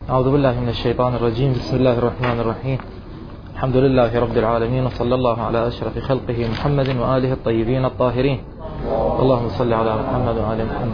أعوذ بالله من الشيطان الرجيم. بسم الله الرحمن الرحيم. الحمد لله رب العالمين، وصلى الله على أشرف خلقه محمد وآله الطيبين الطاهرين. اللهم صل على محمد وآل محمد.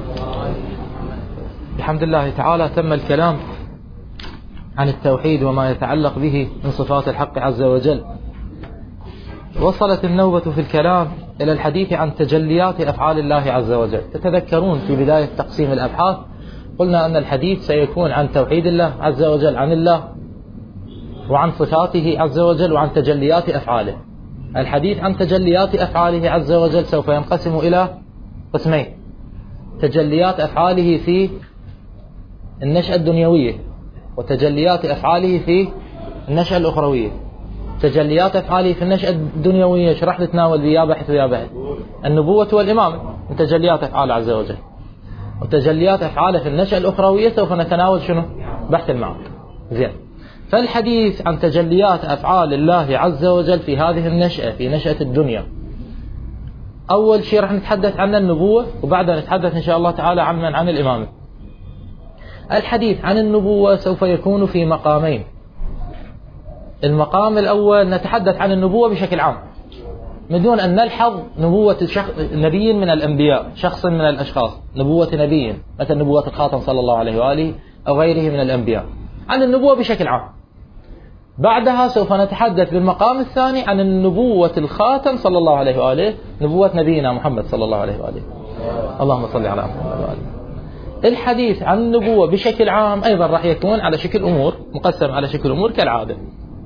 بحمد الله تعالى تم الكلام عن التوحيد وما يتعلق به من صفات الحق عز وجل. وصلت النوبة في الكلام إلى الحديث عن تجليات أفعال الله عز وجل. تتذكرون في بداية تقسيم الأبحاث قلنا أن الحديث سيكون عن توحيد الله عز وجل، عن الله وعن صفاته عز وجل وعن تجليات أفعاله. الحديث عن تجليات أفعاله عز وجل سوف ينقسم إلى قسمين: تجليات أفعاله في النشأة الدنيوية، وتجليات أفعاله في النشأة الأخروية. تجليات أفعاله في النشأة الدنيوية شرح نتناول بيا بحث ويا بحث النبوة والإمامة من تجليات أفعاله عز وجل. وتجليات أفعاله في النشأة الأخروية سوف نتناول شنو؟ بحث المعاد. زين. فالحديث عن تجليات أفعال الله عز وجل في هذه النشأة، في نشأة الدنيا، أول شيء راح نتحدث عن النبوة، وبعدها نتحدث إن شاء الله تعالى عن الإمامة. الحديث عن النبوة سوف يكون في مقامين. المقام الأول نتحدث عن النبوة بشكل عام من دون أن نلحظ نبوة نبي من الأنبياء، شخص من الأشخاص، نبوة نبي مثل نبوة الخاتم صلى الله عليه وآله أو غيره من الأنبياء، عن النبوة بشكل عام. بعدها سوف نتحدث بالمقام الثاني عن النبوة الخاتم صلى الله عليه وآله، نبوة نبينا محمد صلى الله عليه وآله. اللهم صل على محمد وآله. الحديث عن النبوة بشكل عام أيضا راح يكون على شكل أمور، مقسم على شكل أمور كالعادة.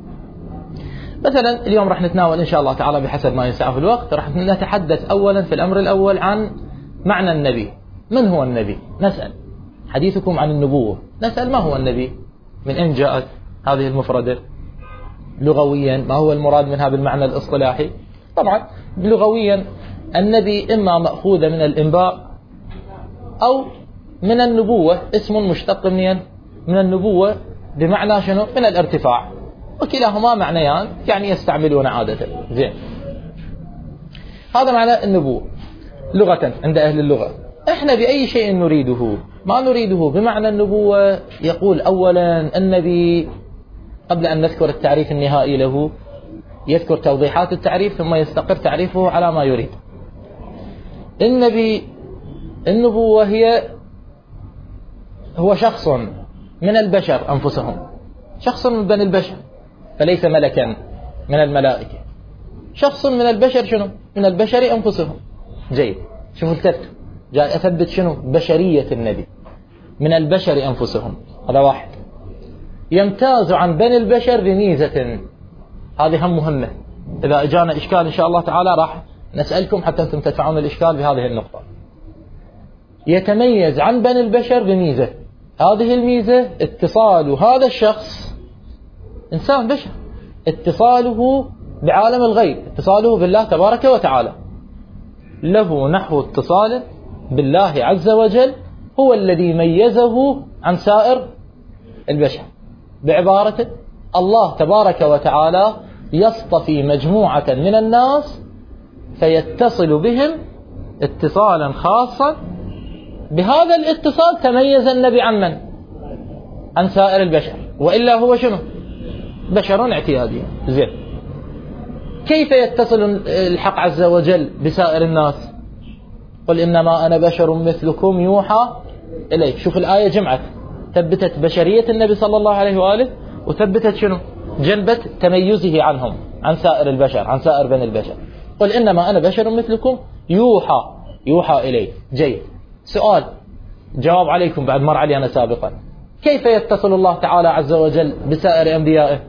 مثلا اليوم راح نتناول إن شاء الله تعالى بحسب ما يسع في الوقت، راح نتحدث أولا في الأمر الأول عن معنى النبي. من هو النبي؟ نسأل. حديثكم عن النبوة، نسأل ما هو النبي؟ من أين جاءت هذه المفردة؟ لغويا ما هو المراد منها بالمعنى الاصطلاحي؟ طبعا لغويا النبي إما مأخوذ من الإنباء أو من النبوة، اسم مشتق من النبوة بمعنى شنو؟ من الارتفاع، وكلاهما معنيان يعني يستعملون عادة. زين. هذا معنى النبوة لغة عند أهل اللغة. احنا بأي شيء نريده؟ ما نريده بمعنى النبوة. يقول أولا النبي قبل أن نذكر التعريف النهائي له يذكر توضيحات التعريف ثم يستقر تعريفه على ما يريد. النبوة هو شخص من البشر أنفسهم، شخص من بني البشر، فليس ملكا من الملائكة، شخص من البشر. شنو؟ من البشر أنفسهم. جيد. شوفوا الترتيب، جاء أثبت شنو؟ بشرية النبي، من البشر أنفسهم. هذا واحد. يمتاز عن بني البشر بميزة، هذه هم مهمة. إذا أجانا إشكال إن شاء الله تعالى راح نسألكم حتى أنتم تدفعون الإشكال بهذه النقطة. يتميز عن بني البشر بميزة، هذه الميزة اتصال هذا الشخص، إنسان بشر، اتصاله بعالم الغيب، اتصاله بالله تبارك وتعالى، له نحو اتصال بالله عز وجل هو الذي ميزه عن سائر البشر. بعبارة الله تبارك وتعالى يصطفي مجموعة من الناس فيتصل بهم اتصالا خاصا، بهذا الاتصال تميز النبي عن من؟ عن سائر البشر، وإلا هو شنو؟ بشر اعتيادي. زين. كيف يتصل الحق عز وجل بسائر الناس؟ قل إنما أنا بشر مثلكم يوحى إليه. شوف الآية جمعت، ثبتت بشرية النبي صلى الله عليه وآله، وثبتت شنو؟ جنبت تميزه عنهم، عن سائر البشر، عن سائر بني البشر. قل إنما أنا بشر مثلكم يوحى إليه. جيد. سؤال جواب عليكم بعد مر علي أنا سابقا. كيف يتصل الله تعالى عز وجل بسائر أنبيائه؟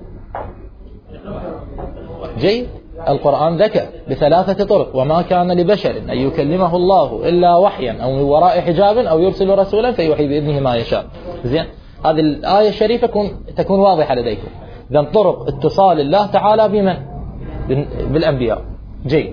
جيد. القرآن ذكر بثلاثة طرق: وما كان لبشر أن يكلمه الله إلا وحيا أو من وراء حجاب أو يرسل رسولا فيوحي بإذنه ما يشاء. زين. هذه الآية الشريفة تكون واضحة لديكم. إذن طرق اتصال الله تعالى بمن؟ بالأنبياء. جيد.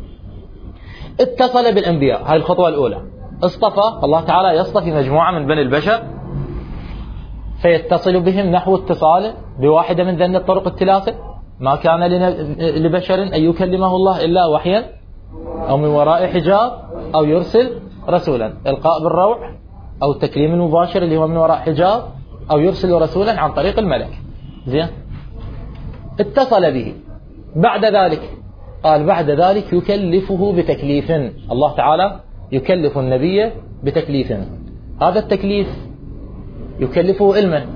اتصل بالأنبياء، هذه الخطوة الأولى. اصطفى الله تعالى، يصطفي مجموعة من بني البشر فيتصل بهم نحو اتصال بواحدة من ذن الطرق الثلاثة: ما كان لبشر أن يكلمه الله إلا وحيا أو من وراء حجاب أو يرسل رسولا، إلقاء بالروح أو التكليم المباشر اللي هو من وراء حجاب، أو يرسل رسولا عن طريق الملك. زين، اتصل به. بعد ذلك قال بعد ذلك يكلفه بتكليف، الله تعالى يكلف النبي بتكليف. هذا التكليف يكلفه علما،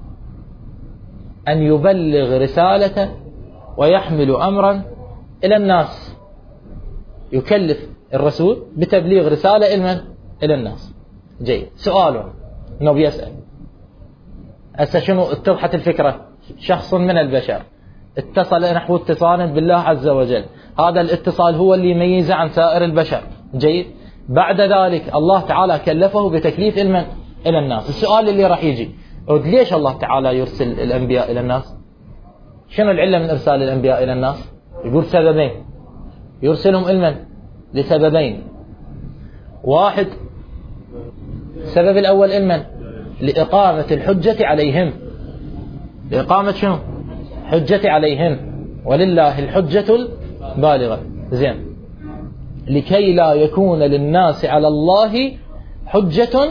أن يبلغ رسالة ويحمل أمرا إلى الناس. يكلف الرسول بتبليغ رسالة علما إلى الناس. جيد. سؤال إنه بيسأل هسه شنو اتضحت الفكرة؟ شخص من البشر اتصل نحو اتصال بالله عز وجل، هذا الاتصال هو اللي يميزه عن سائر البشر. جيد. بعد ذلك الله تعالى كلفه بتكليف علما إلى الناس. السؤال اللي راح يجي، ليش الله تعالى يرسل الأنبياء إلى الناس؟ شنو العلة من إرسال الأنبياء إلى الناس؟ يقول سببين، يرسلهم علما لسببين. واحد، السبب الأول علما لإقامة الحجة عليهم. لإقامة شنو؟ حجة عليهم، ولله الحجة البالغة. زين. لكي لا يكون للناس على الله حجة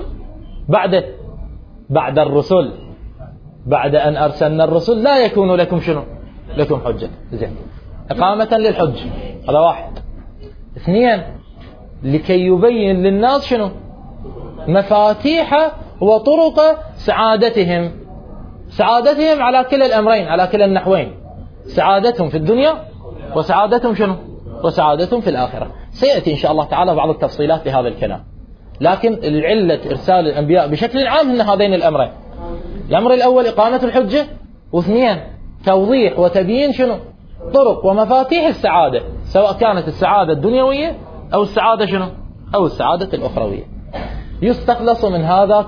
بعد الرسل، بعد أن أرسلنا الرسل لا يكون لكم شنو؟ لكم حجة. زين. إقامة للحج، هذا واحد. اثنين، لكي يبين للناس شنو؟ مفاتيح وطرق سعادتهم. سعادتهم على كلا الأمرين، على كلا النحوين، سعادتهم في الدنيا وسعادتهم شنو؟ وسعادتهم في الآخرة. سيأتي إن شاء الله تعالى بعض التفصيلات لهذا الكلام، لكن العلة إرسال الأنبياء بشكل عام هن هذين الأمرين. الأمر الأول إقامة الحجة، واثنين توضيح وتبيين شنو؟ طرق ومفاتيح السعادة، سواء كانت السعادة الدنيوية أو السعادة شنو؟ أو السعادة الأخروية. يستخلص من هذا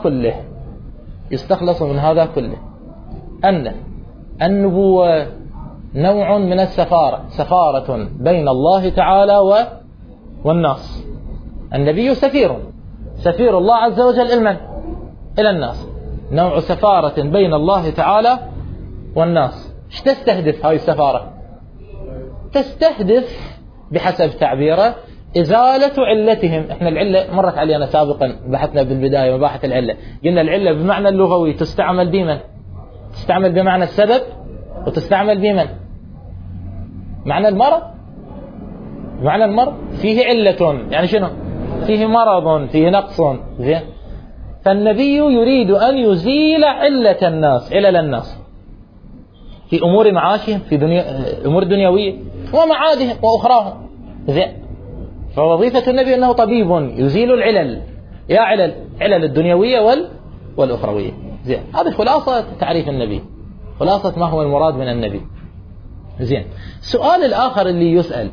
كله أن النبوة نوع من السفارة، سفارة بين الله تعالى والناس. النبي سفير الله عز وجل علما إلى الناس، نوع سفارة بين الله تعالى والناس. ايش تستهدف هاي السفارة؟ تستهدف بحسب تعبيره إزالة علتهم. احنا العلة مرت علينا سابقا، بحثنا بالبداية مباحث العلة، قلنا العلة بمعنى اللغوي تستعمل بمن؟ تستعمل بمعنى السبب، وتستعمل بمن؟ معنى المرض. معنى المرض فيه علة، يعني شنو؟ فيه مرض، فيه نقص. زين. فالنبي يريد أن يزيل علل الناس في أمور معاشهم، في أمور دنيوية ومعادهم وأخراهم. زين. فوظيفة النبي أنه طبيب يزيل العلل، يا علل الدنيوية والأخروية. زين. هذه خلاصة تعريف النبي، خلاصة ما هو المراد من النبي. زين. السؤال الآخر اللي يسأل،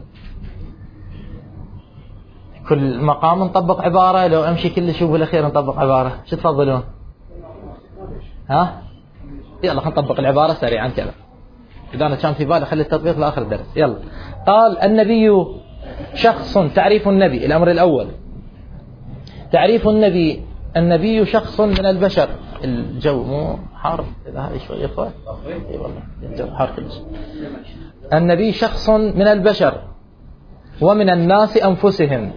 كل مقام نطبق عبارة، لو أمشي كل شيء بالأخير نطبق عبارة، شو تفضلون؟ ها؟ يلا خلينا نطبق العبارة سريعا كذا، إذا أنا كان في بالي خلي التطبيق لآخر الدرس. يلا. قال النبي شخص. تعريف النبي، الأمر الأول تعريف النبي شخص من البشر. الجو مو حار إذا هذه شوية إخوة؟ إي والله الجو حار كلش. النبي شخص من البشر ومن الناس أنفسهم،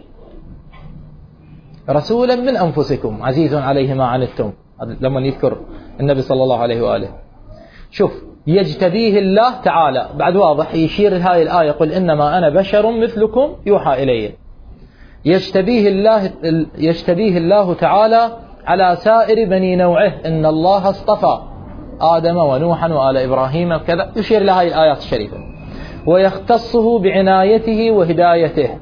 رسولا من أنفسكم عزيز عليه ما عنتم. لما يذكر النبي صلى الله عليه وآله، شوف يجتبيه الله تعالى، بعد واضح يشير هاي الآية قل إنما أنا بشر مثلكم يوحى إلي. يجتبيه الله تعالى على سائر بني نوعه، إن الله اصطفى آدم ونوحا وآل إبراهيم كذا، يشير لهاي الآيات الشريفة. ويختصه بعنايته وهدايته،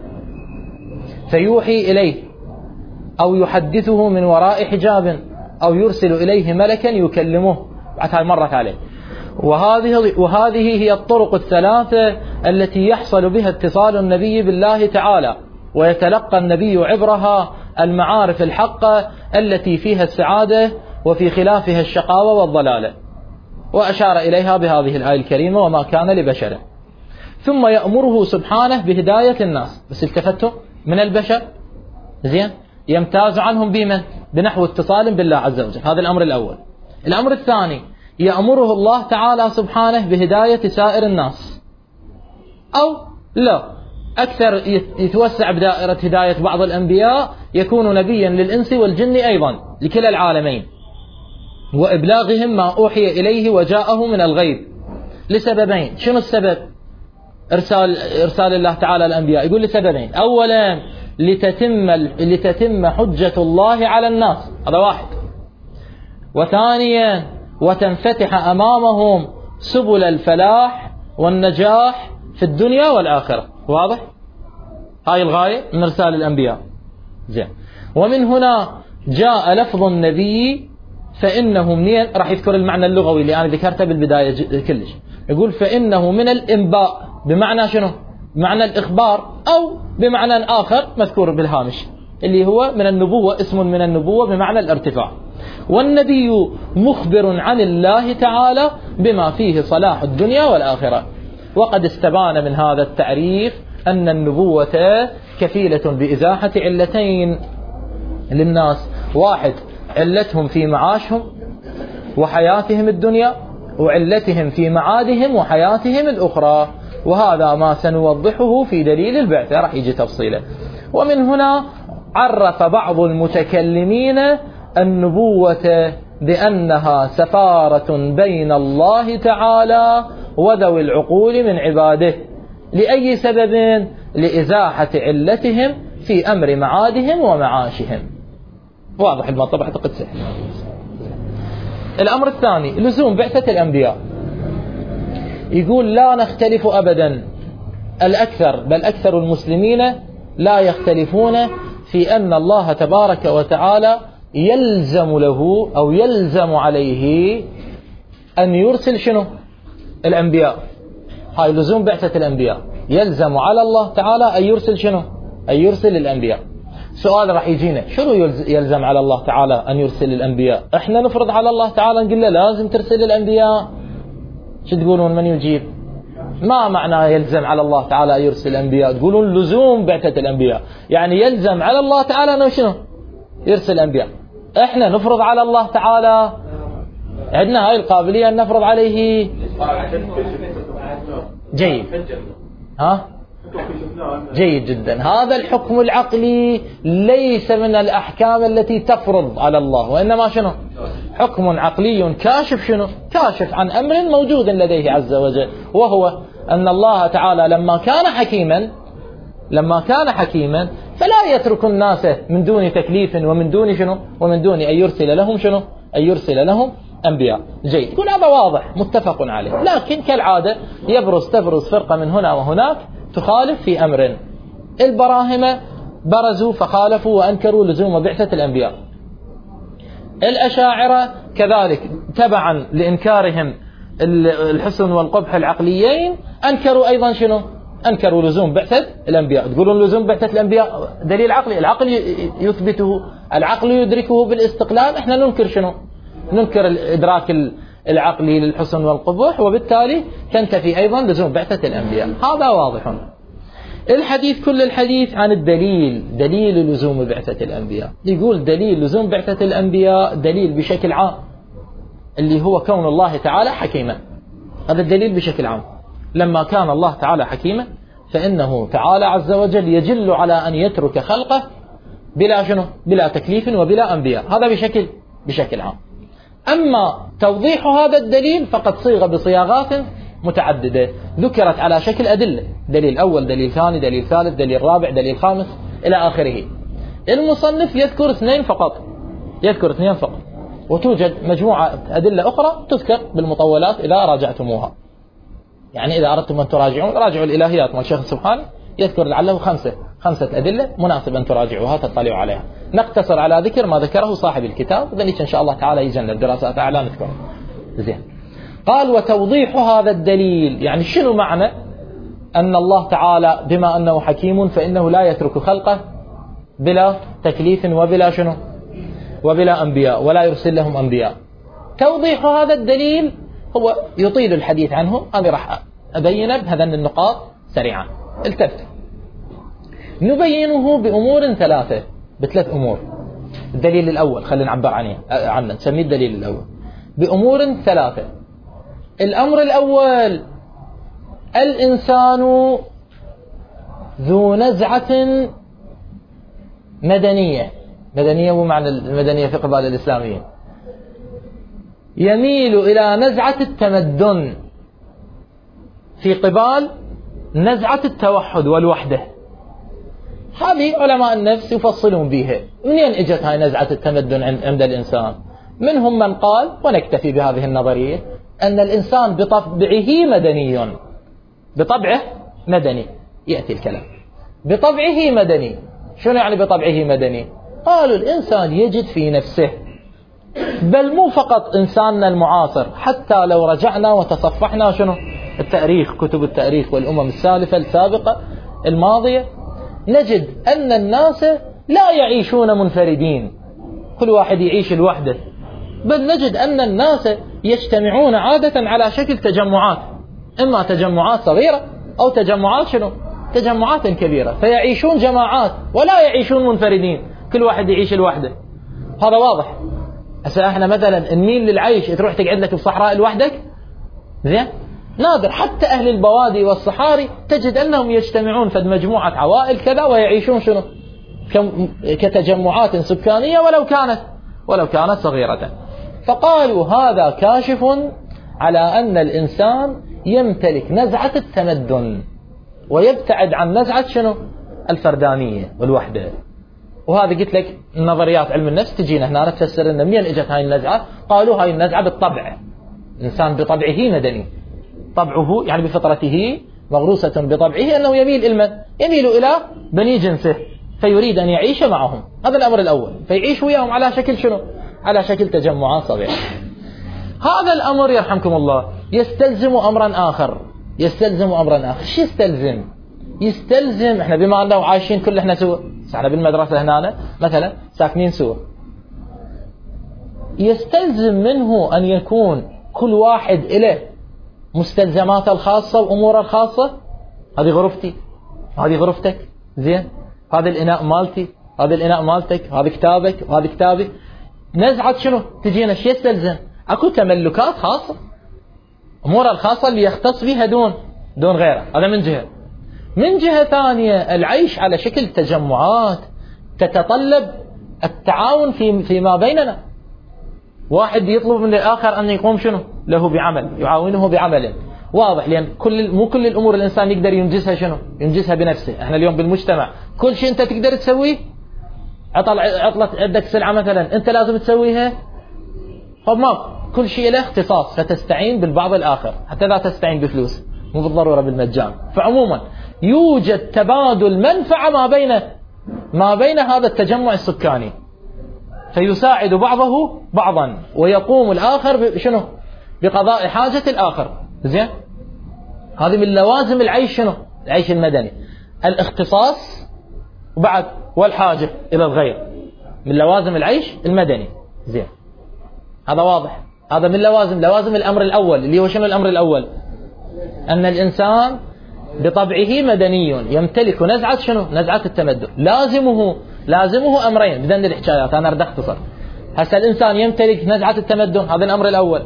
فيوحي إليه أو يحدثه من وراء حجاب أو يرسل إليه ملكا يكلمه. بعد هاي مرت عليه. وهذه هي الطرق الثلاثة التي يحصل بها اتصال النبي بالله تعالى، ويتلقى النبي عبرها المعارف الحقة التي فيها السعادة وفي خلافها الشقاوة والضلالة، وأشار إليها بهذه الآية الكريمة وما كان لبشر. ثم يأمره سبحانه بهداية الناس، بس التفتوا من البشر. زين. يمتاز عنهم بمن؟ بنحو اتصال بالله عز وجل. هذا الأمر الأول. الأمر الثاني يأمره الله تعالى سبحانه بهداية سائر الناس، أو لا أكثر يتوسع بدائرة هداية بعض الأنبياء، يكون نبيا للإنس والجن أيضا لكلا العالمين. وإبلاغهم ما أوحي إليه وجاءه من الغيب لسببين. شنو السبب؟ إرسال الله تعالى الأنبياء، يقول لسببين. أولا لتتم حجة الله على الناس، هذا واحد. وثانيا وتنفتح أمامهم سبل الفلاح والنجاح في الدنيا والآخرة. واضح؟ هاي الغاية من إرسال الأنبياء. زين. ومن هنا جاء لفظ النبي فإنه منين، راح يذكر المعنى اللغوي اللي أنا ذكرته بالبداية كلش. يقول فإنه من الإنباء، بمعنى شنو؟ بمعنى الإخبار، أو بمعنى آخر مذكور بالهامش اللي هو من النبوة، اسم من النبوة بمعنى الارتفاع. والنبي مخبر عن الله تعالى بما فيه صلاح الدنيا والآخرة. وقد استبان من هذا التعريف أن النبوة كفيلة بإزاحة علتين للناس. واحد، علتهم في معاشهم وحياتهم الدنيا، وعلتهم في معادهم وحياتهم الأخرى. وهذا ما سنوضحه في دليل البعثة، راح يجي تفصيله. ومن هنا عرف بعض المتكلمين النبوة بأنها سفارة بين الله تعالى وذوي العقول من عباده. لأي سبب؟ لإزاحة علتهم في أمر معادهم ومعاشهم. واضح المطلب، أعتقد سهل. الأمر الثاني لزوم بعثة الأنبياء. يقول لا نختلف أبدا، الأكثر بل أكثر المسلمين لا يختلفون في أن الله تبارك وتعالى يلزم له أو يلزم عليه أن يرسل شنو؟ الأنبياء. هاي لزوم بعثة الأنبياء، يلزم على الله تعالى أن يرسل شنو؟ أن يرسل الأنبياء. سؤال راح يجينا، شنو يلزم على الله تعالى أن يرسل الأنبياء؟ احنا نفرض على الله تعالى نقول له لازم ترسل الأنبياء، شو تقولون؟ من يجيب؟ ما معنى يلزم على الله تعالى أن يرسل الأنبياء؟ تقولون لزوم بعثة الأنبياء، يعني يلزم على الله تعالى أنه شنو؟ يرسل الأنبياء. احنا نفرض على الله تعالى، عندنا هاي القابلية أن نفرض عليه. جيد، ها؟ جيد جدا. هذا الحكم العقلي ليس من الأحكام التي تفرض على الله، وإنما شنو؟ حكم عقلي كاشف شنو؟ كاشف عن أمر موجود لديه عز وجل، وهو أن الله تعالى لما كان حكيما فلا يترك الناس من دون تكليف ومن دون شنو؟ ومن دون أن يرسل لهم شنو؟ أن يرسل لهم أنبياء. جيد. يقول هذا واضح متفق عليه، لكن كالعادة تبرز فرقة من هنا وهناك تخالف في أمر. البراهمة برزوا فخالفوا وأنكروا لزوم بعثة الأنبياء. الأشاعرة كذلك تبعا لإنكارهم الحسن والقبح العقليين أنكروا أيضا شنو؟ أنكروا لزوم بعثة الأنبياء. تقولون لزوم بعثة الأنبياء دليل عقلي، العقل يثبته، العقل يدركه بالاستقلال. احنا ننكر شنو؟ ننكر الإدراك العقلي للحسن والقبح، وبالتالي تنتفي أيضا لزوم بعثة الأنبياء. هذا واضح. الحديث كل الحديث عن الدليل، دليل لزوم بعثة الأنبياء. يقول دليل لزوم بعثة الأنبياء دليل بشكل عام اللي هو كون الله تعالى حكيما. هذا الدليل بشكل عام. لما كان الله تعالى حكيما فإنه تعالى عز وجل يجل على أن يترك خلقه بلا شنو؟ بلا تكليف وبلا أنبياء. هذا بشكل عام. أما توضيح هذا الدليل فقد صيغ بصياغات متعددة ذكرت على شكل أدلة، دليل أول، دليل ثاني، دليل ثالث، دليل رابع، دليل خامس إلى آخره. المصنف يذكر اثنين فقط، وتوجد مجموعة أدلة أخرى تذكر بالمطولات إذا راجعتموها. يعني إذا أردتم أن تراجعوا راجعوا الإلهيات مال الشيخ سبحانه، يذكر لعله خمسة أدلة مناسب أن تراجعوها تطلعوا عليها. نقتصر على ذكر ما ذكره صاحب الكتاب، ذلك إن شاء الله تعالى يجنب دراسات أعلى نذكره. زين. قال وتوضيح هذا الدليل، يعني شنو معنى أن الله تعالى بما أنه حكيم فإنه لا يترك خلقه بلا تكليف وبلا شنو؟ وبلا أنبياء، ولا يرسل لهم أنبياء. توضيح هذا الدليل هو يطيل الحديث عنه، أنا راح أبين بهذين النقاط سريعا. التفتوا. نبينه بأمور ثلاثة، بثلاث أمور. الدليل الأول خلينا نعبر عنه نسميه الدليل الأول بأمور ثلاثة. الأمر الأول الإنسان ذو نزعة مدنية، مدنية ومعنى المدنية في قبائل الإسلاميين، يميل إلى نزعة التمدن في قبال نزعة التوحد والوحدة. هذه علماء النفس يفصلون بها منين اجت هاي نزعة التمدن عند الإنسان. منهم من قال، ونكتفي بهذه النظرية، أن الإنسان بطبعه مدني. بطبعه مدني. يأتي الكلام بطبعه مدني. شنو يعني بطبعه مدني؟ قالوا الإنسان يجد في نفسه، بل مو فقط إنساننا المعاصر، حتى لو رجعنا وتصفحنا شنو التاريخ، كتب التاريخ والأمم السالفة السابقة الماضية، نجد أن الناس لا يعيشون منفردين، كل واحد يعيش لوحده، بل نجد أن الناس يجتمعون عادة على شكل تجمعات، إما تجمعات صغيرة أو تجمعات شنو تجمعات كبيرة، فيعيشون جماعات ولا يعيشون منفردين، كل واحد يعيش لوحده. هذا واضح. هسه احنا مثلا نميل للعيش تروح تقعد لك بصحراء لوحدك، زين نادر. حتى أهل البوادي والصحاري تجد أنهم يجتمعون في مجموعة عوائل كذا ويعيشون شنو كتجمعات سكانية ولو كانت صغيرة. فقالوا هذا كاشف على أن الإنسان يمتلك نزعة التمدن ويبتعد عن نزعة شنو الفردانية والوحدة. وهذا قلت لك نظريات علم النفس تجينا هنا تفسر لنا منين اجت هاي النزعة. قالوا هاي النزعة بالطبع، الإنسان بطبعه مدني، طبعه يعني بفطرته مغروسة بطبعه أنه يميل إلى بني جنسه، فيريد أن يعيش معهم. هذا الأمر الأول، فيعيش وياهم على شكل شنو على شكل تجمعات صغيرة. هذا الأمر يرحمكم الله يستلزم أمرا آخر. شو يستلزم احنا بما أنه عايشين كل احنا سوا، احنا بالمدرسة هنا مثلا ساكنين سوا، يستلزم منه أن يكون كل واحد إله مستلزمات الخاصة وأمور الخاصة. هذه غرفتي، هذه غرفتك، زين، هذا الإناء مالتي، هذا الإناء مالتك، هذا كتابك، وهذا كتابي. نزعة شنو تجينا شيء يستلزم أكو تملكات خاصة، أمور الخاصة اللي يختص بها دون غيره. هذا من جهة ثانية العيش على شكل تجمعات تتطلب التعاون فيما بيننا. واحد يطلب من الآخر أن يقوم شنو له بعمل، يعاونه بعمله واضح، لأن مو كل الأمور الإنسان يقدر ينجزها بنفسه. احنا اليوم بالمجتمع كل شيء أنت تقدر تسويه. عطلت عندك سلعة مثلا أنت لازم تسويها، ما كل شيء له اختصاص، فتستعين بالبعض الآخر، حتى لا تستعين بفلوس، مو بالضرورة بالمجان. فعموما يوجد تبادل منفعة ما بين هذا التجمع السكاني، فيساعد بعضه بعضا، ويقوم الآخر بقضاء حاجة الآخر. زين، هذه من لوازم العيش العيش المدني، الاختصاص وبعد والحاجة إلى الغير، من لوازم العيش المدني. زين، هذا واضح. هذا من لوازم الأمر الأول، اللي هو الأمر الأول؟ أن الإنسان بطبعه مدني يمتلك نزعة التمدن. لازمه أمرين بدن الحكايات، أنا أريد أختصر. هسه الإنسان يمتلك نزعة التمدن، هذا الأمر الأول.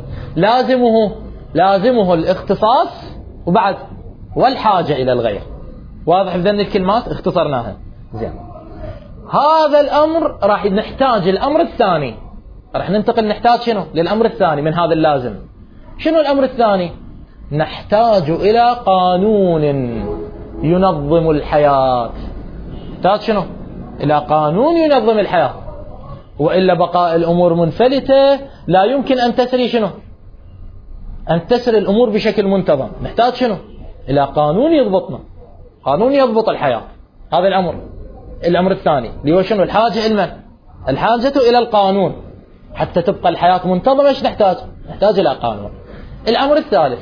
لازمه الاختصاص وبعد والحاجة إلى الغير. واضح بدن الكلمات اختصرناها. زين، هذا الأمر راح نحتاج الأمر الثاني، راح ننتقل نحتاج للأمر الثاني من هذا اللازم. شنو الأمر الثاني؟ نحتاج إلى قانون ينظم الحياة. نحتاج إلى قانون ينظم الحياة، وإلا بقاء الأمور منفلتة لا يمكن أن تسري أن تسري الأمور بشكل منتظم. نحتاج إلى قانون يضبطنا، قانون يضبط الحياة. هذا الأمر الثاني اللي هو الحاجة إلى القانون حتى تبقى الحياة منتظمة. إيش نحتاج إلى قانون. الأمر الثالث،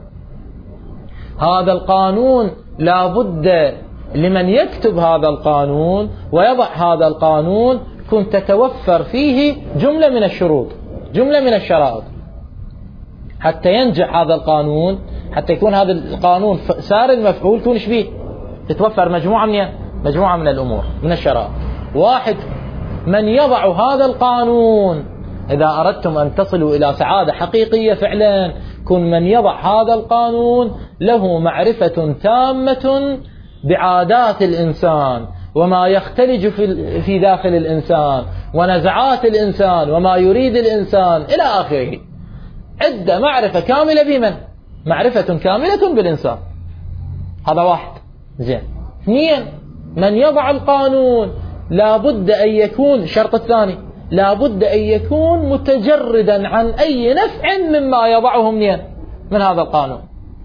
هذا القانون لا بد لمن يكتب هذا القانون ويضع هذا القانون كنت تتوفر فيه جملة من الشروط، جملة من الشرائط، حتى ينجح هذا القانون، حتى يكون هذا القانون سار المفعول، تكون فيه تتوفر مجموعة من الأمور من الشرائط. واحد، من يضع هذا القانون، إذا أردتم أن تصلوا إلى سعادة حقيقية فعلا، كن من يضع هذا القانون له معرفة تامة بعادات الإنسان وما يختلج في داخل الإنسان ونزعات الإنسان وما يريد الإنسان إلى آخره. عنده معرفة كاملة بمن؟ معرفة كاملة بالإنسان. هذا واحد. زين. اثنين، من يضع القانون لابد أن يكون، الشرط الثاني لابد أن يكون متجردا عن أي نفع مما يضعه من هذا القانون.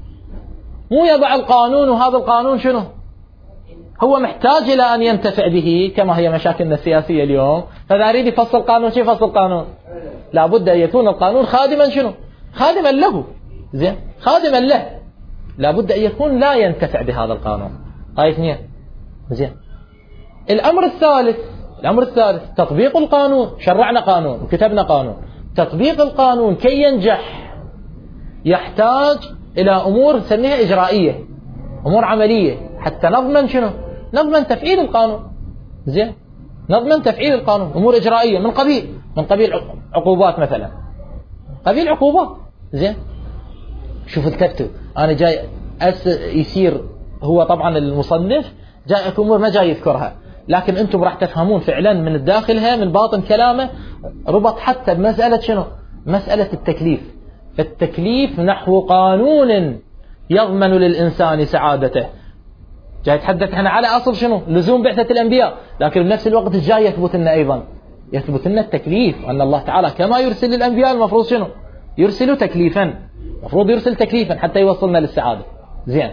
مو يضع القانون وهذا القانون شنو؟ هو محتاج إلى أن ينتفع به، كما هي مشاكلنا السياسية اليوم. فإذا أريد يفصل قانون، شيء يفصل قانون؟ لابد أن يكون القانون خادما شنو؟ خادما له. زين، خادما له، لابد أن يكون لا ينتفع بهذا القانون. هاي اثنين. زين. الأمر الثالث تطبيق القانون. شرعنا قانون وكتبنا قانون. تطبيق القانون كي ينجح يحتاج إلى أمور نسميها إجرائية، أمور عملية، حتى نضمن شنو؟ نضمن تفعيل القانون. زين، نضمن تفعيل القانون. أمور إجرائية من قبيل عقوبات مثلا، قبيل عقوبات. زين. شوف الكتب، أنا جاي يصير، هو طبعا المصنف جاء أمور ما جاي يذكرها، لكن أنتم راح تفهمون فعلا من داخلها، من باطن كلامه، ربط حتى بمسألة شنو؟ مسألة التكليف. فالتكليف نحو قانون يضمن للإنسان سعادته. جاي يتحدث احنا على أصل شنو؟ لزوم بعثة الأنبياء، لكن بنفس الوقت جاي يثبت لنا أيضا، يثبت لنا التكليف، أن الله تعالى كما يرسل للأنبياء المفروض شنو؟ يرسل تكليفا، المفروض يرسل تكليفا حتى يوصلنا للسعادة. زين.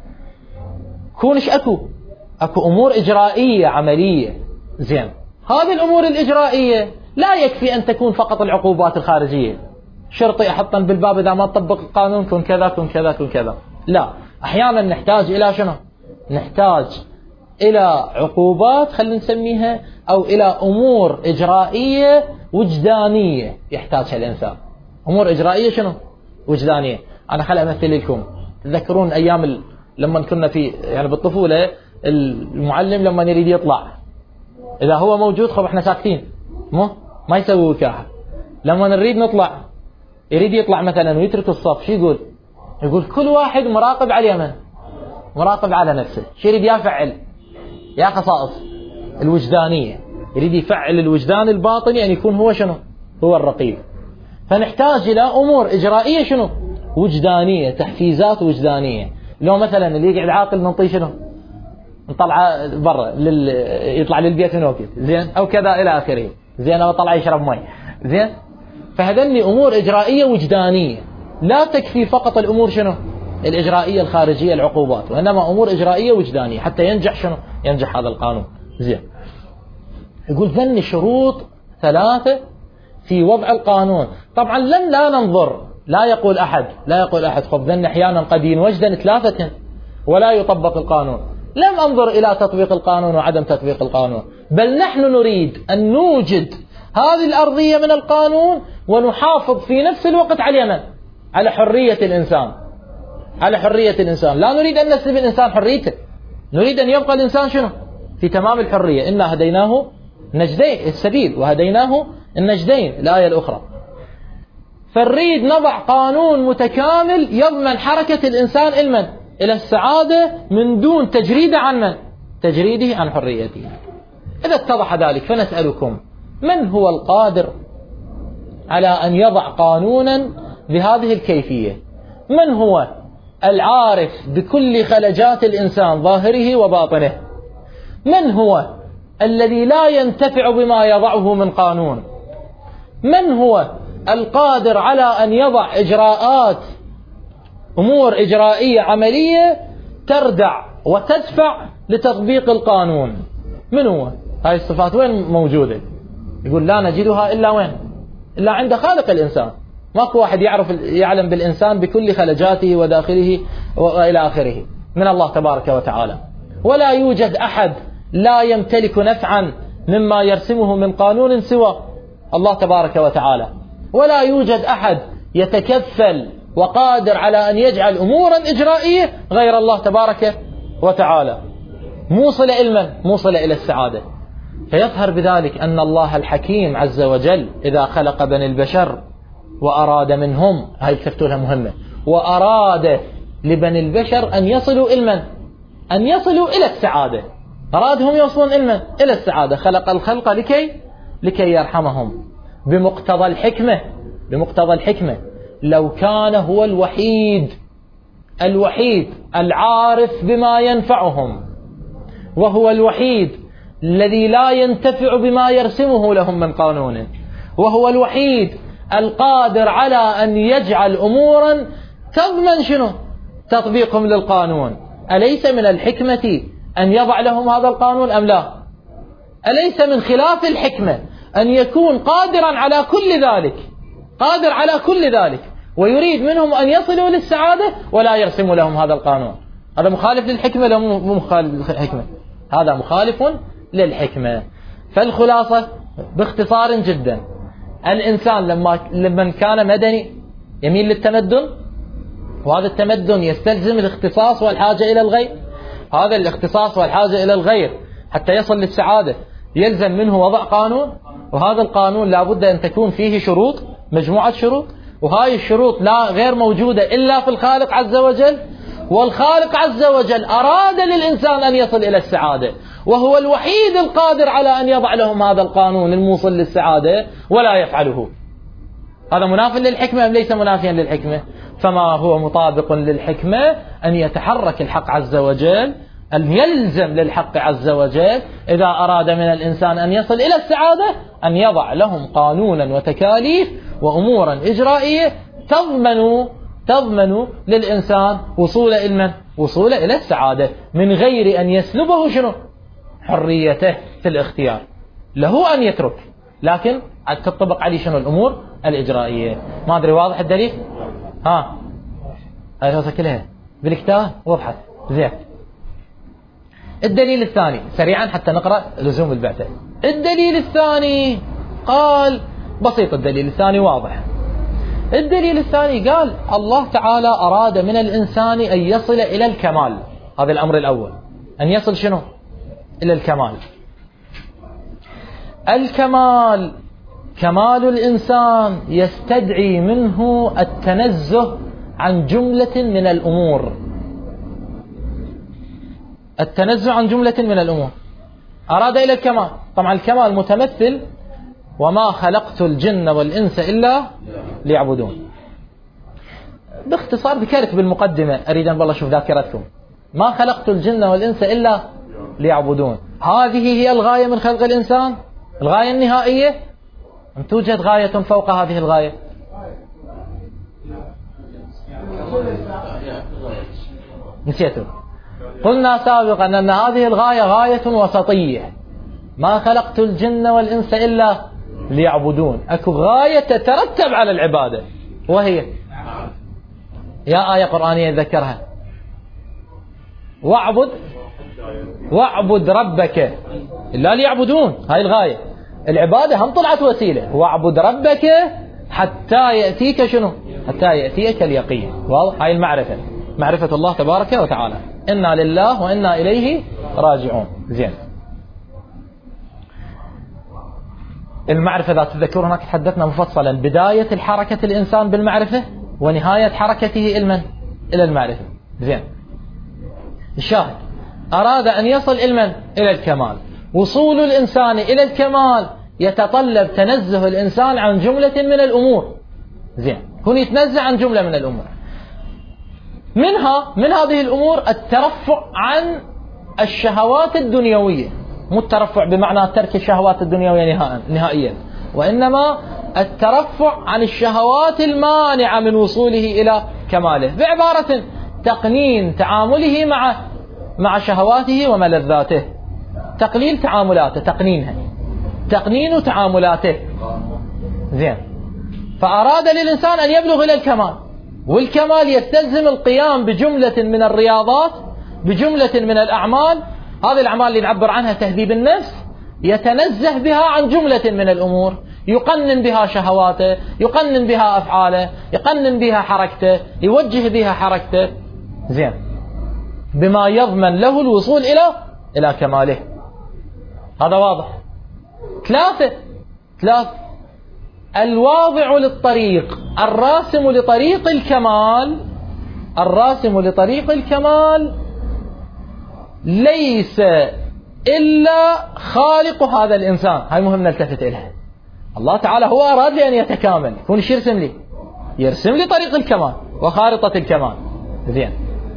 كونش أكو أمور إجرائية عملية. زين. هذه الأمور الإجرائية لا يكفي أن تكون فقط العقوبات الخارجية، شرطي أحطا بالباب إذا ما تطبق القانون كن كذا كن كذا كن كذا. لا، أحيانا نحتاج إلى شنو؟ نحتاج إلى عقوبات خلينا نسميها، أو إلى أمور إجرائية وجدانية يحتاجها الإنسان. أمور إجرائية شنو؟ وجدانية. أنا خلي أمثل لكم. تذكرون أيام لما كنا يعني بالطفولة، المعلم لما يريد يطلع، إذا هو موجود خب إحنا ساكتين، ما يسوي وكاحة. لما نريد نطلع، يريد يطلع مثلا ويترك الصف، شو يقول؟ يقول كل واحد مراقب على اليمن، مراقب على نفسه. شو يريد يفعل؟ يا خصائص الوجدانية، يريد يفعل الوجدان الباطني أن يكون هو شنو؟ هو الرقيب. فنحتاج إلى أمور إجرائية شنو؟ وجدانية، تحفيزات وجدانية. لو مثلا اللي يقعد عاقل ننطيه شنو؟ نطلع برا يطلع للبيت ونوكل، زين، أو كذا إلى آخره. زين، أو طلع يشرب مي. زين. فهذني أمور إجرائية وجدانية، لا تكفي فقط الأمور شنو؟ الإجرائية الخارجية العقوبات، وإنما أمور إجرائية وجدانية حتى ينجح شنو؟ ينجح هذا القانون. زين. يقول ذني شروط 3 في وضع القانون. طبعا لا ننظر، لا يقول أحد خب ذن أحيانا قد ينوجدن 3 ولا يطبق القانون. لم أنظر إلى تطبيق القانون وعدم تطبيق القانون، بل نحن نريد أن نوجد هذه الأرضية من القانون ونحافظ في نفس الوقت على اليمن، على حرية الإنسان، على حرية الإنسان. لا نريد أن نسلب الإنسان حريته، نريد أن يبقى الإنسان شنو؟ في تمام الحرية. إنا هديناه نجدين السبيل وهديناه النجدين، الآية الأخرى. فنريد نضع قانون متكامل يضمن حركة الإنسان إلى السعادة من دون تجريده عن من؟ تجريده عن حريته. إذا اتضح ذلك فنسألكم: من هو القادر على أن يضع قانونا بهذه الكيفية؟ من هو العارف بكل خلجات الإنسان ظاهره وباطنه؟ من هو الذي لا ينتفع بما يضعه من قانون؟ من هو القادر على أن يضع إجراءات، أمور إجرائية عملية تردع وتدفع لتطبيق القانون؟ من هو؟ هاي الصفات وين موجودة؟ يقول لا نجدها إلا وين؟ إلا عند خالق الإنسان. ماكو واحد يعلم بالإنسان بكل خلجاته وداخله وإلى آخره من الله تبارك وتعالى. ولا يوجد أحد لا يمتلك نفعا مما يرسمه من قانون سوى الله تبارك وتعالى. ولا يوجد أحد يتكفل وقادر على أن يجعل أمورا إجرائية غير الله تبارك وتعالى، موصلة إلى موصلة إلى السعادة. فيظهر بذلك أن الله الحكيم عز وجل إذا خلق بني البشر وأراد منهم، هاي كتبتوا لها مهمة، وأراد لبني البشر أن يصلوا أن يصلوا إلى السعادة، أرادهم يوصلون إلى السعادة. خلق الخلق لكي يرحمهم بمقتضى الحكمة لو كان هو الوحيد العارف بما ينفعهم، وهو الوحيد الذي لا ينتفع بما يرسمه لهم من قانون، وهو الوحيد القادر على أن يجعل أمورا تضمن شنو؟ تطبيقهم للقانون. أليس من الحكمة أن يضع لهم هذا القانون أم لا؟ أليس من خلاف الحكمة أن يكون قادرا على كل ذلك، قادر على كل ذلك، ويريد منهم أن يصلوا للسعادة ولا يرسم لهم هذا القانون؟ هذا مخالف للحكمة ولا مو مخالف للحكمة؟ هذا مخالف للحكمة. فالخلاصة باختصار جدا، الإنسان لما كان مدني يميل للتمدن، وهذا التمدن يستلزم الاختصاص والحاجة إلى الغير. هذا الاختصاص والحاجة إلى الغير حتى يصل للسعادة يلزم منه وضع قانون، وهذا القانون لا بد أن تكون فيه شروط، مجموعة شروط، وهاي الشروط لا غير موجودة إلا في الخالق عز وجل. والخالق عز وجل أراد للإنسان أن يصل إلى السعادة، وهو الوحيد القادر على أن يضع لهم هذا القانون الموصل للسعادة ولا يفعله. هذا مناف للحكمة أم ليس منافيا للحكمة؟ فما هو مطابق للحكمة أن يتحرك الحق عز وجل، أن يلزم للحق عز وجل إذا أراد من الإنسان أن يصل إلى السعادة أن يضع لهم قانونا وتكاليف وأمورا إجرائية تضمن للإنسان وصول إلى السعادة من غير أن يسلبه شنو؟ حريته في الاختيار. له أن يترك، لكن تطبق عليه شنو؟ الأمور الإجرائية. ما أدري واضح الدليل؟ هاي كلها بالكتاب وضحت زين. الدليل الثاني سريعا حتى نقرأ لزوم البعثة. الدليل الثاني قال بسيط، الدليل الثاني واضح. الدليل الثاني قال الله تعالى أراد من الإنسان أن يصل إلى الكمال. هذا الأمر الأول، أن يصل شنو؟ إلى الكمال. الكمال، كمال الإنسان يستدعي منه التنزه عن جملة من الأمور. التنزه عن جملة من الأمور. أراد إلى الكمال. طبعا الكمال متمثل وما خلقت الجن والإنس إلا ليعبدون. باختصار ذكرت بالمقدمة، أريد أن والله أشوف ذاكرتكم. ما خلقت الجن والإنس إلا ليعبدون، هذه هي الغاية من خلق الإنسان، الغاية النهائية. أم توجد غاية فوق هذه الغاية؟ نسيتوا. قلنا سابقا أن هذه الغاية غاية وسطية. ما خلقت الجن والإنس إلا ليعبدون. أكو غاية تترتب على العبادة، وهي يا آية قرآنية ذكرها، واعبد ربك إلا ليعبدون. هاي الغاية. العبادة هم طلعت وسيلة. واعبد ربك حتى يأتيك شنو؟ حتى يأتيك اليقين. واضح؟ هاي المعرفة، معرفة الله تبارك وتعالى. إنا لله وإنا إليه راجعون. زين. المعرفة ذات تذكرون هناك تحدثنا مفصلا بداية الحركة الإنسان بالمعرفة ونهاية حركته إلى المعرفة. زين. الشاهد أراد أن يصل إلى الكمال. وصول الإنسان إلى الكمال يتطلب تنزه الإنسان عن جملة من الأمور. زين. يكون يتنزه عن جملة من الأمور، من هذه الأمور الترفع عن الشهوات الدنيوية. مو الترفع بمعنى ترك الشهوات الدنيوية نهائيا، وإنما الترفع عن الشهوات المانعة من وصوله إلى كماله، بعبارة تقنين تعامله مع شهواته وملذاته، تقليل تعاملاته، تقنين تعاملاته. زين. فأراد للإنسان أن يبلغ إلى الكمال، والكمال يستلزم القيام بجملة من الرياضات، بجملة من الأعمال. هذه الأعمال اللي نعبر عنها تهذيب النفس، يتنزه بها عن جملة من الأمور، يقنن بها شهواته، يقنن بها أفعاله، يقنن بها حركته، يوجه بها حركته. زين. بما يضمن له الوصول إلى كماله. هذا واضح. ثلاثة الواضع للطريق، الراسم لطريق الكمال ليس إلا خالق هذا الإنسان. هاي مهم نلتفت إليها. الله تعالى هو أراد لي أن يتكامل، يكون ايش يرسم لي؟ يرسم لي طريق الكمال وخارطة الكمال. زين،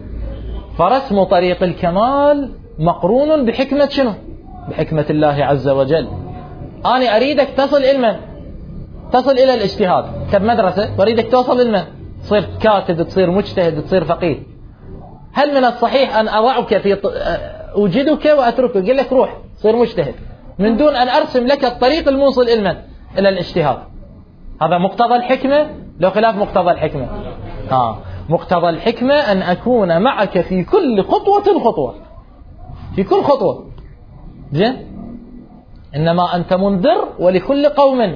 فرسم طريق الكمال مقرون بحكمة شنو؟ بحكمة الله عز وجل. أنا أريدك تصل إلى من؟ تصل إلى الاجتهاد كمدرسة، وأريدك توصل إلى من؟ تصير كاتب، تصير مجتهد، تصير فقيه. هل من الصحيح أن أضعك في أوجدك وأتركك، أقول لك روح تصير مجتهد من دون أن أرسم لك الطريق الموصل إلى من؟ إلى الاجتهاد. هذا مقتضى الحكمة لو خلاف مقتضى الحكمة؟ مقتضى الحكمة أن أكون معك في كل خطوة، في كل خطوة. زين، إنما أنت منذر ولكل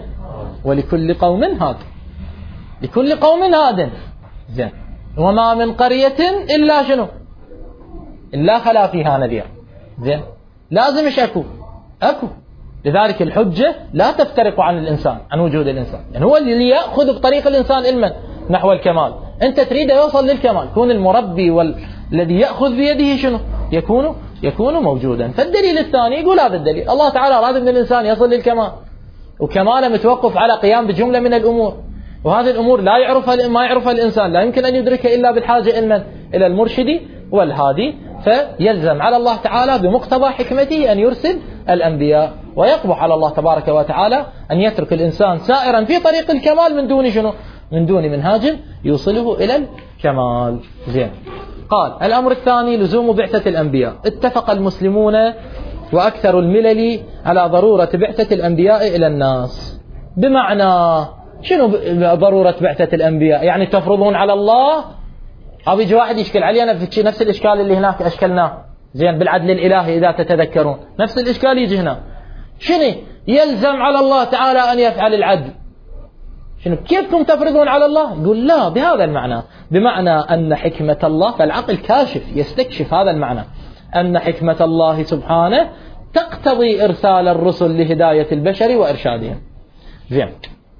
قوم هاد، لكل قوم هاد. زين، وما من قرية إلا شنو؟ إلا خلا فيها نذير. زين، لازم مش أكو. لذلك الحجة لا تفترق عن الإنسان، عن وجود الإنسان، يعني هو اللي يأخذ بطريق الإنسان إلمن نحو الكمال. أنت تريد يوصل للكمال، كون المربي والذي يأخذ بيده شنو؟ يكون موجودا. فالدليل الثاني يقول هذا الدليل، الله تعالى أراد من الإنسان يصل للكمال، وكماله متوقف على قيام بجملة من الأمور، وهذه الأمور ما يعرفها الإنسان، لا يمكن أن يدركها إلا بالحاجة إلى المرشد والهادي. فيلزم على الله تعالى بمقتضى حكمته أن يرسل الأنبياء، ويقبح على الله تبارك وتعالى أن يترك الإنسان سائرا في طريق الكمال من دون شنو؟ من دون منهاج يوصله إلى الكمال. زين، قال الأمر الثاني لزوم بعثة الأنبياء. اتفق المسلمون وأكثر الملل على ضرورة بعثة الأنبياء إلى الناس. بمعنى شنو ضرورة بعثة الأنبياء؟ يعني تفرضون على الله؟ أو يجي واحد يشكل علي أنا في نفس الإشكال اللي هناك أشكلناه. زين، بالعدل الإلهي إذا تتذكرون نفس الإشكال يجي هنا. شنو يلزم على الله تعالى أن يفعل العدل؟ شنو كيفكم تفرضون على الله؟ يقول لا، بهذا المعنى، بمعنى أن حكمة الله، فالعقل كاشف يستكشف هذا المعنى، أن حكمة الله سبحانه تقتضي إرسال الرسل لهداية البشر وإرشادهم. زين،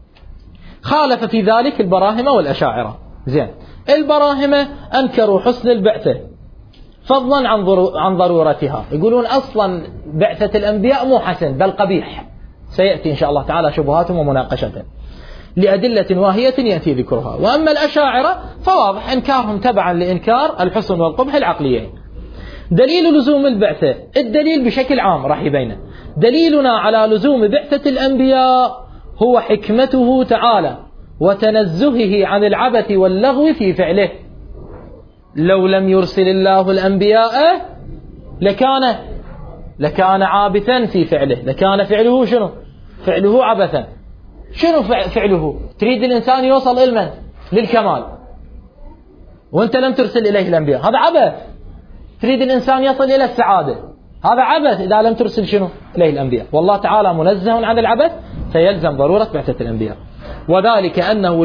خالف في ذلك البراهمة والأشاعرة. زين، البراهمة أنكروا حسن البعثة فضلا عن ضرورتها، يقولون أصلا بعثة الأنبياء مو حسن بل قبيح، سيأتي إن شاء الله تعالى شبهاتهم ومناقشتهم لأدلة واهية يأتي ذكرها. وأما الأشاعرة فواضح إنكارهم تبعا لإنكار الحسن والقبح العقليين. دليل لزوم البعثة، الدليل بشكل عام راح يبينه. دليلنا على لزوم بعثة الأنبياء هو حكمته تعالى وتنزهه عن العبث واللغو في فعله. لو لم يرسل الله الأنبياء لكان عابثا في فعله، لكان فعله شنو؟ فعله عبثا. شنو فعله؟ تريد الإنسان يوصل إلى للكمال وأنت لم ترسل إليه الأنبياء، هذا عبث. تريد الإنسان يصل إلى السعادة، هذا عبث إذا لم ترسل شنو؟ إليه الأنبياء. والله تعالى منزه عن العبث، فيلزم ضرورة بعثة الأنبياء. وذلك أنه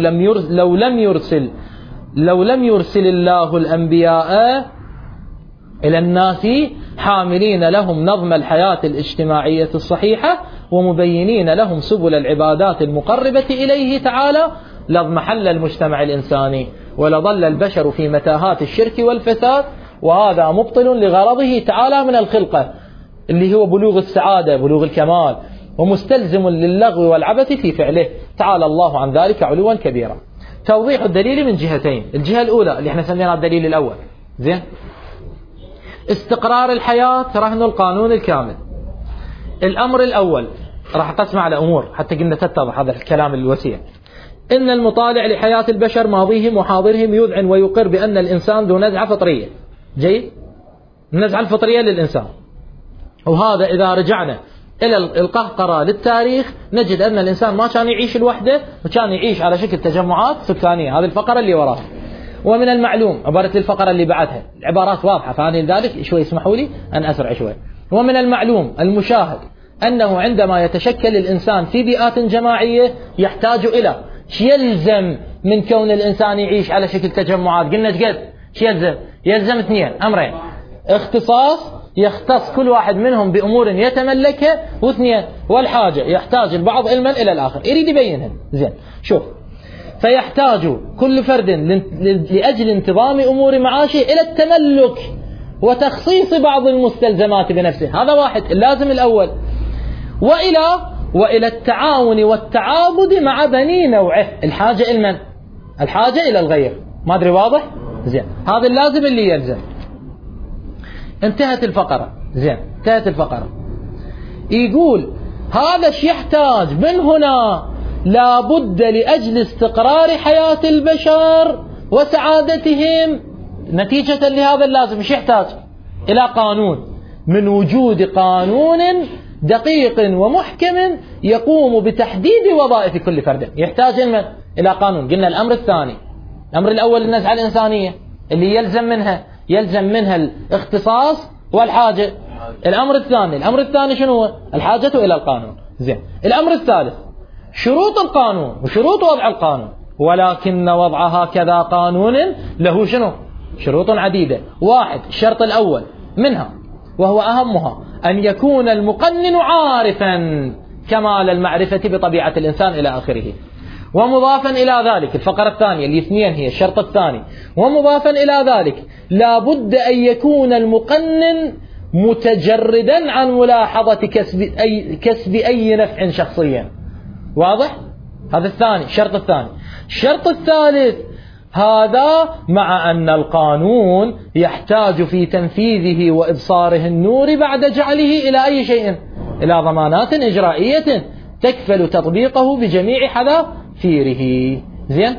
لو لم يرسل الله الأنبياء إلى الناس حاملين لهم نظم الحياة الاجتماعية الصحيحة ومبينين لهم سبل العبادات المقربة إليه تعالى لاضمحل المجتمع الإنساني ولظل البشر في متاهات الشرك والفساد، وهذا مبطل لغرضه تعالى من الخلقة اللي هو بلوغ السعادة، بلوغ الكمال، ومستلزم للغو والعبث في فعله، تعالى الله عن ذلك علوا كبيرا. توضيح الدليل من جهتين. الجهة الأولى اللي احنا سميناها الدليل الأول، زين، استقرار الحياة رهن القانون الكامل. الأمر الأول راح تسمع على أمور حتى قلنا تتضح هذا الكلام الوسيع. إن المطالع لحياة البشر ماضيهم وحاضرهم يذعن ويقر بأن الإنسان ذو نزعة فطرية. جيد، النزعة الفطرية للإنسان، وهذا إذا رجعنا إلى القهقرة للتاريخ نجد أن الإنسان ما كان يعيش لوحده، وكان يعيش على شكل تجمعات سكانية. هذه الفقرة اللي وراها. ومن المعلوم عبارة الفقرة اللي بعدها، العبارات واضحة، فهذه لذلك شوي اسمحوا لي أن أسرع شوي. ومن المعلوم المشاهد أنه عندما يتشكل الإنسان في بيئات جماعية يحتاج إلى يلزم من كون الإنسان يعيش على شكل تجمعات. قلنا قد يلزم اثنين أمرين: اختصاص يختص كل واحد منهم بأمور يتملكها، واثنين والحاجة يحتاج البعض علما إلى الآخر. يريد يبينهم. زين، شوف، فيحتاج كل فرد لأجل انتظام أمور معاشه إلى التملك وتخصيص بعض المستلزمات بنفسه، هذا واحد اللازم الأول، وإلى التعاون والتعاضد مع بني نوعه، الحاجة إلمن الحاجة إلى الغير. ما أدري واضح؟ زين، هذا اللازم اللي يلزم. انتهت الفقرة. زين، انتهت الفقرة. يقول هذا الشيء يحتاج من هنا لابد لأجل استقرار حياة البشر وسعادتهم نتيجة لهذا اللازم. مش يحتاج إلى قانون، من وجود قانون دقيق ومحكم يقوم بتحديد وظائف كل فرد. يحتاج إلى قانون. قلنا الأمر الثاني، الأمر الأول النزعة الإنسانية اللي يلزم منها الاختصاص والحاجة. الأمر الثاني شنو هو؟ الحاجة إلى القانون. زين، الأمر الثالث شروط القانون وشروط وضع القانون، ولكن وضع هكذا قانون له شنو؟ شروط عديدة. واحد، الشرط الأول منها وهو أهمها أن يكون المقنن عارفا كمال المعرفة بطبيعة الإنسان إلى آخره. ومضافا إلى ذلك الفقرة الثانية اللي اثنين هي الشرط الثاني، ومضافا إلى ذلك لا بد أن يكون المقنن متجردا عن ملاحظة كسب أي نفع شخصيا. واضح؟ هذا الثاني، الشرط الثاني. الشرط الثالث هذا مع أن القانون يحتاج في تنفيذه وإبصاره النور بعد جعله إلى أي شيء؟ إلى ضمانات إجرائية تكفل تطبيقه بجميع حذافيره. زين؟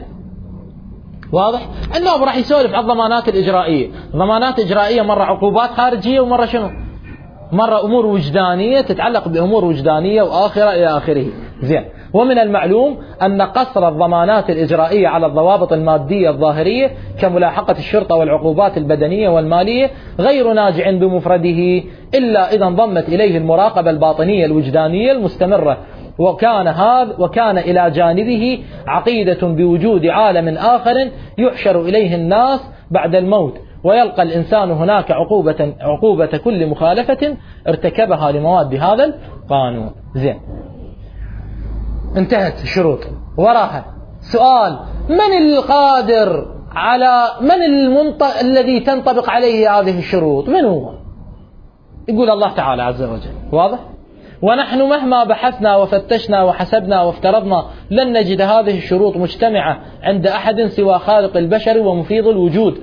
واضح؟ النائب راح يسولف عن الضمانات الإجرائية. ضمانات إجرائية مرة عقوبات خارجية ومرة شنو؟ مرة أمور وجدانية تتعلق بأمور وجدانية وآخرة إلى آخره. زين، ومن المعلوم أن قصر الضمانات الإجرائية على الضوابط المادية الظاهرية كملاحقة الشرطة والعقوبات البدنية والمالية غير ناجع بمفرده إلا إذا انضمت إليه المراقبة الباطنية الوجدانية المستمرة، وكان إلى جانبه عقيدة بوجود عالم آخر يحشر إليه الناس بعد الموت، ويلقى الإنسان هناك عقوبة كل مخالفة ارتكبها لمواد هذا القانون. زين، انتهت الشروط. وراها سؤال: من القادر على الذي تنطبق عليه هذه الشروط؟ من هو؟ يقول الله تعالى عز وجل. واضح؟ ونحن مهما بحثنا وفتشنا وحسبنا وافترضنا لن نجد هذه الشروط مجتمعة عند أحد سوى خالق البشر ومفيض الوجود،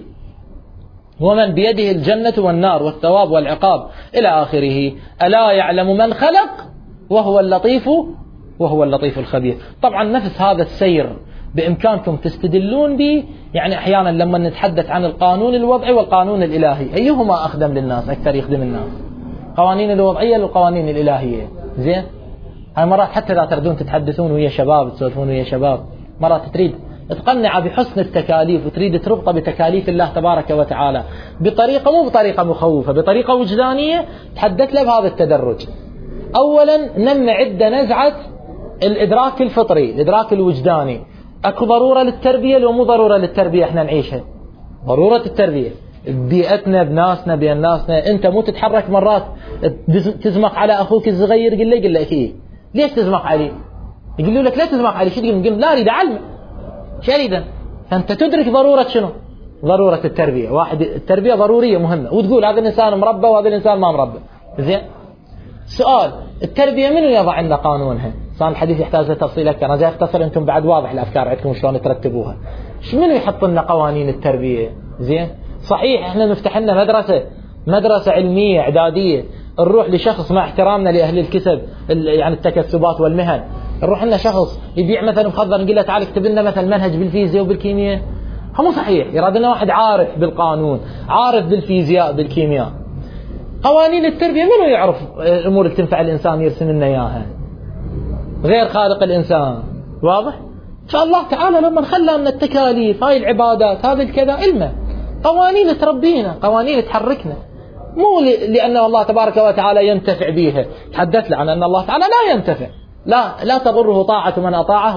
ومن بيده الجنة والنار والثواب والعقاب إلى آخره. ألا يعلم من خلق وهو اللطيف الخبير. طبعا نفس هذا السير بإمكانكم تستدلون به. يعني أحيانا لما نتحدث عن القانون الوضعي والقانون الإلهي، أيهما أخدم للناس أكثر يخدم الناس؟ قوانين الوضعية والقوانين الإلهية. زين، هاي مرات حتى لا تردون تتحدثون ويا شباب، تسولفون ويا شباب، مرات تريد تقنع بحسن التكاليف وتريد تربط بتكاليف الله تبارك وتعالى بطريقة مو بطريقة مخوفة، بطريقة وجدانية. تحدث له بهذا التدرج. أولا نعد نزعة الإدراك الفطري، الإدراك الوجداني. أكو ضرورة للتربية لو مو ضرورة للتربية احنا نعيشها؟ ضرورة التربية ببيئتنا بناسنا بين ناسنا. أنت مو تتحرك مرات تزمق على أخوك الصغير، قل له إيه ليش تزمق عليه؟ يقولوا لك لا تزمق عليه. شو تقول؟ لا أريد أعلمه شريدا. فأنت تدرك ضرورة شنو؟ ضرورة التربية. واحد التربية ضرورية مهمة، وتقول هذا الإنسان مربى وهذا الإنسان ما مربى. زين، سؤال: التربية منو يضع لنا قانونها؟ صار الحديث يحتاج لتفصيل أكثر. أنا جاي أختصر، أنتم بعد واضح الأفكار عندكم شلون ترتبوها. منو يحط لنا قوانين التربية؟ زين، صحيح إحنا نفتح لنا مدرسة علمية إعدادية، نروح لشخص مع احترامنا لأهل الكسب يعني التكسبات والمهن، نروح لنا شخص يبيع مثلا مخدر نقول له تعال اكتب لنا مثلا منهج بالفيزياء وبالكيمياء. هم صحيح يراد لنا واحد عارف بالقانون، عارف بالفيزياء بالكيمياء. قوانين التربية منو يعرف الأمور اللي تنفع الإنسان يرسم لنا إياها غير خالق الإنسان؟ واضح؟ فالله تعالى لما خلى لنا التكاليف هاي العبادات هذا الكذا علمه قوانين تربينا، قوانين تحركنا، مو لأن الله تبارك وتعالى ينتفع بها. تحدث عن أن الله تعالى لا ينتفع، لا تضره طاعة من أطاعه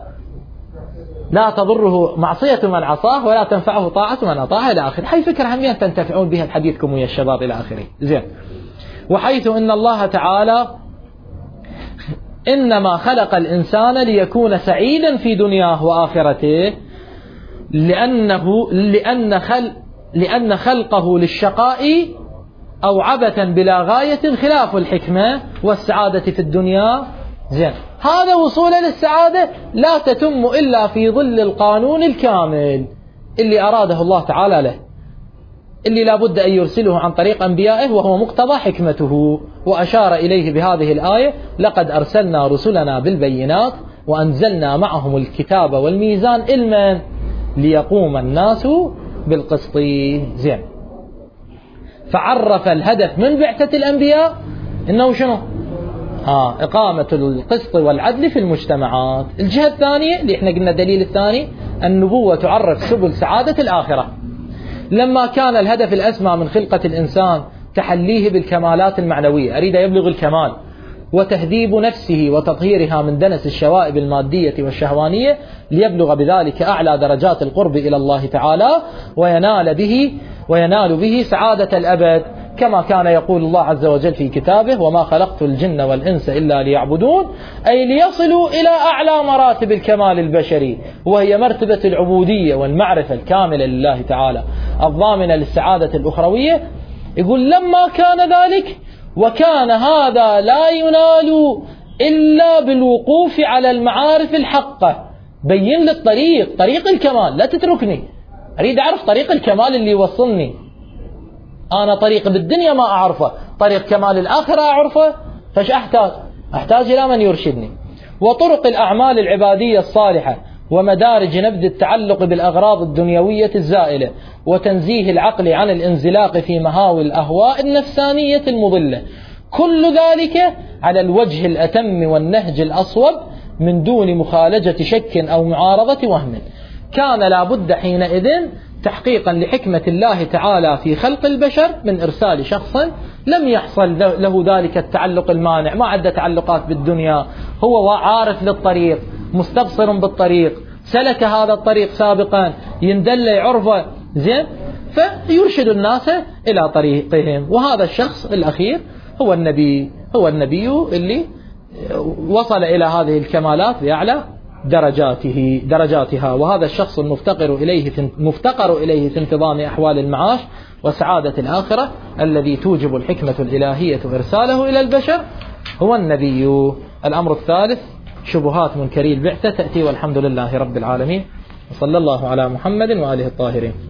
لا تضره معصية من عصاه ولا تنفعه طاعة من أطاعه إلى آخره. هاي فكرة همية تنتفعون بها حديثكم ويا الشباب إلى آخره. زين، وحيث إن الله تعالى إنما خلق الإنسان ليكون سعيدا في دنياه وآخرته، لأن خلقه للشقاء أو عبثا بلا غاية خلاف الحكمة والسعادة في الدنيا زين، هذا وصوله للسعادة لا تتم إلا في ظل القانون الكامل اللي أراده الله تعالى له، اللي لا بد أن يرسله عن طريق أنبيائه، وهو مقتضى حكمته. وأشار إليه بهذه الآية: لقد أرسلنا رسلنا بالبينات وأنزلنا معهم الكتاب والميزان علما ليقوم الناس بالقسط. زين، فعرف الهدف من بعثة الأنبياء إنه شنو؟ إقامة القسط والعدل في المجتمعات. الجهة الثانية اللي احنا قلنا دليل الثاني، النبوة تعرف سبل سعادة الآخرة. لما كان الهدف الأسمى من خلقة الإنسان تحليه بالكمالات المعنوية، أريد يبلغ الكمال، وتهذيب نفسه وتطهيرها من دنس الشوائب المادية والشهوانية، ليبلغ بذلك أعلى درجات القرب إلى الله تعالى، وينال به سعادة الأبد، كما كان يقول الله عز وجل في كتابه: وما خلقت الجن والإنس إلا ليعبدون، أي ليصلوا إلى أعلى مراتب الكمال البشري، وهي مرتبة العبودية والمعرفة الكاملة لله تعالى الضامنة للسعادة الأخروية. يقول: لما كان ذلك، وكان هذا لا ينال إلا بالوقوف على المعارف الحقة. بين لي الطريق، طريق الكمال، لا تتركني، أريد أعرف طريق الكمال اللي يوصلني. أنا طريق بالدنيا ما أعرفه، طريق كمال الآخرة أعرفه، فش أحتاج إلى من يرشدني. وطرق الأعمال العبادية الصالحة، ومدارج نبذ التعلق بالأغراض الدنيوية الزائلة، وتنزيه العقل عن الانزلاق في مهاوي الأهواء النفسانية المضلة، كل ذلك على الوجه الأتم والنهج الأصوب، من دون مخالجة شك أو معارضة وهم. كان لا بد حينئذ تحقيقا لحكمة الله تعالى في خلق البشر من إرسال شخص لم يحصل له ذلك التعلق المانع، ما عنده تعلقات بالدنيا، هو عارف للطريق، مستبصر بالطريق، سلك هذا الطريق سابقا، يندل يعرفه، زين، فيرشد الناس إلى طريقهم. وهذا الشخص الأخير هو النبي اللي وصل إلى هذه الكمالات بأعلى درجاتها. وهذا الشخص المفتقر إليه في انتظام أحوال المعاش وسعادة الآخرة، الذي توجب الحكمة الإلهية إرساله إلى البشر، هو النبي. الأمر الثالث: شبهات منكري البعثة تأتي، والحمد لله رب العالمين، وصلى الله على محمد وآله الطاهرين.